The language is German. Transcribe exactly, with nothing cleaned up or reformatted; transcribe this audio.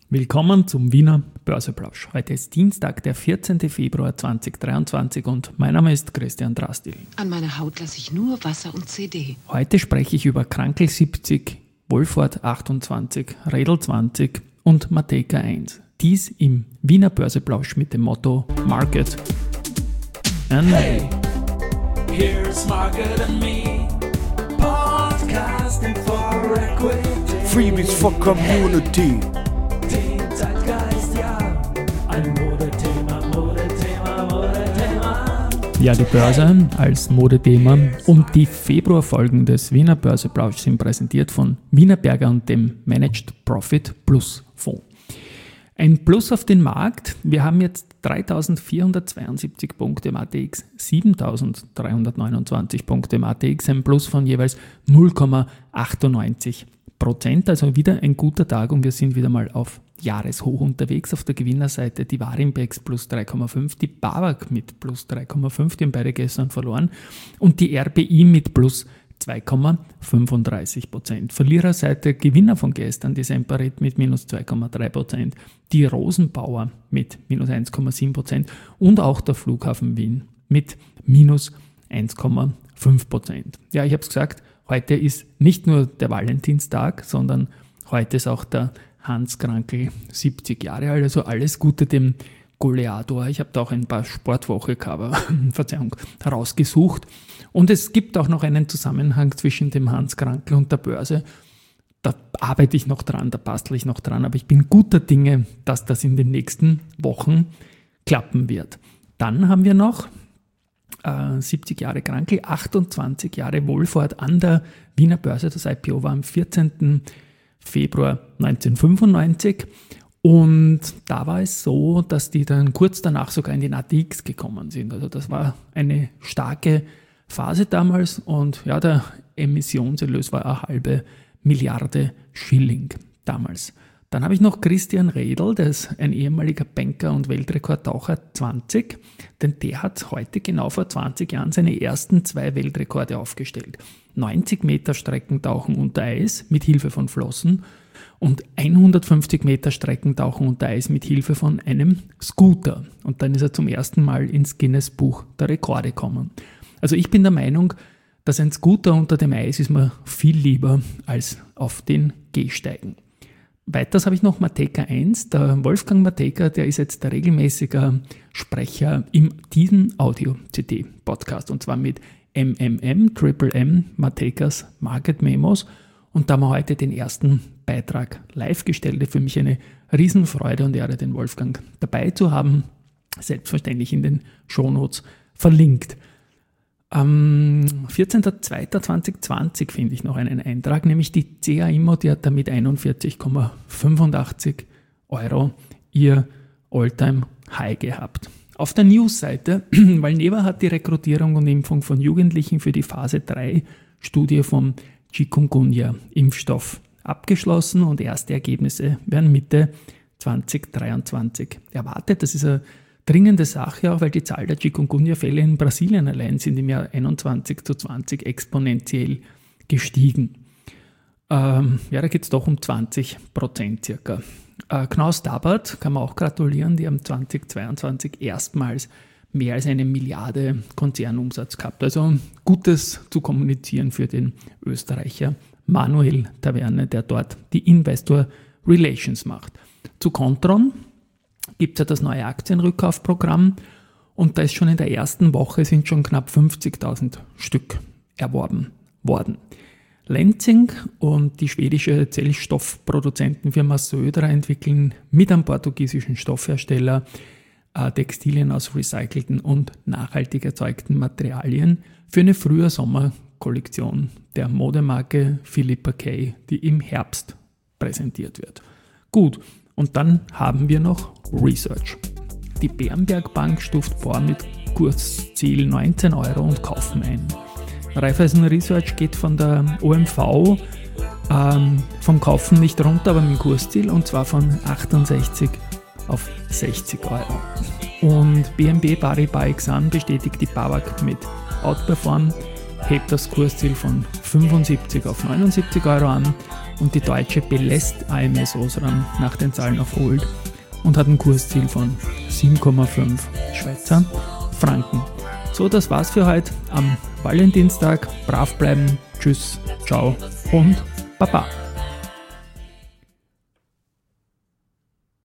Willkommen zum Wiener Börseplausch. Heute ist Dienstag, der vierzehnten Februar zweitausenddreiundzwanzig und mein Name ist Christian Drastil. An meiner Haut lasse ich nur Wasser und C D. Heute spreche ich über Krankel siebzig, Wohlfahrt achtundzwanzig, Redl zwanzig und Matejka eins. Dies im Wiener Börseplausch mit dem Motto Market and Hey, here's Market and Me, podcasting for equity. Freebies for Community. Den Zeitgeist, ja, ein Modethema, Modethema, Modethema. Ja, die Börse als Modethema und die Februarfolgen des Wiener Börseplausch sind präsentiert von Wienerberger und dem Managed Profit Plus Fonds. Ein Plus auf den Markt. Wir haben jetzt dreitausendvierhundertzweiundsiebzig Punkte im A T X, siebentausenddreihundertneunundzwanzig Punkte im A T X, ein Plus von jeweils null Komma achtundneunzig Prozent. Also wieder ein guter Tag und wir sind wieder mal auf Jahreshoch unterwegs. Auf der Gewinnerseite die Warimpex plus drei Komma fünf, die BAWAG mit plus drei Komma fünf, die haben beide gestern verloren, und die R B I mit plus zwei Komma fünfunddreißig Prozent. Verliererseite Gewinner von gestern, die Semperit mit minus zwei Komma drei Prozent, die Rosenbauer mit minus eins Komma sieben Prozent und auch der Flughafen Wien mit minus eins Komma fünf Prozent. Ja, ich habe es gesagt, heute ist nicht nur der Valentinstag, sondern heute ist auch der Hans Krankel siebzig Jahre alt, also alles Gute dem Goleador. Ich habe da auch ein paar Sportwoche-Cover, Verzeihung, herausgesucht. Und es gibt auch noch einen Zusammenhang zwischen dem Hans Krankel und der Börse. Da arbeite ich noch dran, da bastle ich noch dran, aber ich bin guter Dinge, dass das in den nächsten Wochen klappen wird. Dann haben wir noch äh, siebzig Jahre Krankel, achtundzwanzig Jahre Wohlfahrt an der Wiener Börse. Das I P O war am vierzehnten Februar neunzehnhundertfünfundneunzig. Und da war es so, dass die dann kurz danach sogar in den A T X gekommen sind. Also das war eine starke Phase damals und ja, der Emissionserlös war eine halbe Milliarde Schilling damals. Dann habe ich noch Christian Redl, der ist ein ehemaliger Banker und Weltrekordtaucher zwanzig, denn der hat heute genau vor zwanzig Jahren seine ersten zwei Weltrekorde aufgestellt. neunzig Meter Streckentauchen unter Eis mit Hilfe von Flossen und hundertfünfzig Meter Streckentauchen unter Eis mit Hilfe von einem Scooter. Und dann ist er zum ersten Mal ins Guinness-Buch der Rekorde gekommen. Also ich bin der Meinung, dass ein Scooter unter dem Eis ist mir viel lieber als auf den Gehsteigen. Weiters habe ich noch Matejka eins. Der Wolfgang Matejka, der ist jetzt der regelmäßige Sprecher in diesem Audio-C D-Podcast und zwar mit M M M, Triple M, Matejkas Market Memos. Und da haben wir heute den ersten Beitrag live gestellt. Für mich eine Riesenfreude und Ehre, den Wolfgang dabei zu haben. Selbstverständlich in den Shownotes verlinkt. Am vierzehnten zweiten zweitausendzwanzig finde ich noch einen Eintrag, nämlich die C A Immo, die hat damit einundvierzig Komma fünfundachtzig Euro ihr All-Time-High gehabt. Auf der News-Seite, Valneva hat die Rekrutierung und Impfung von Jugendlichen für die Phase drei Studie vom Chikungunya-Impfstoff abgeschlossen und erste Ergebnisse werden Mitte zweitausenddreiundzwanzig erwartet. Das ist eine dringende Sache auch, weil die Zahl der Chikungunya-Fälle in Brasilien allein sind im Jahr einundzwanzig zu zwanzig exponentiell gestiegen. Ähm, ja, da geht es doch um zwanzig Prozent circa. Äh, Knaus Tabbert kann man auch gratulieren, die haben zweitausendzweiundzwanzig erstmals mehr als eine Milliarde Konzernumsatz gehabt. Also Gutes zu kommunizieren für den Österreicher Manuel Taverne, der dort die Investor Relations macht. Zu Kontron gibt es ja das neue Aktienrückkaufprogramm und da ist schon in der ersten Woche sind schon knapp fünfzigtausend Stück erworben worden. Lenzing und die schwedische Zellstoffproduzentenfirma Södra entwickeln mit einem portugiesischen Stoffhersteller äh, Textilien aus recycelten und nachhaltig erzeugten Materialien für eine Frühjahr-Sommer-Kollektion der Modemarke Philippa K, die im Herbst präsentiert wird. Gut. Und dann haben wir noch Research. Die Bärenberg Bank stuft Bohr mit Kursziel neunzehn Euro und kaufen ein. Raiffeisen Research geht von der O M V ähm, vom Kaufen nicht runter, aber mit dem Kursziel und zwar von achtundsechzig auf sechzig Euro. Und B N P Paribas Exane bestätigt die BAWAG mit Outperform, hebt das Kursziel von fünfundsiebzig auf neunundsiebzig Euro an und die Deutsche belässt A M S Osram nach den Zahlen auf Hold und hat ein Kursziel von sieben Komma fünf Schweizer Franken. So, das war's für heute am Valentinstag. Brav bleiben, tschüss, ciao und baba.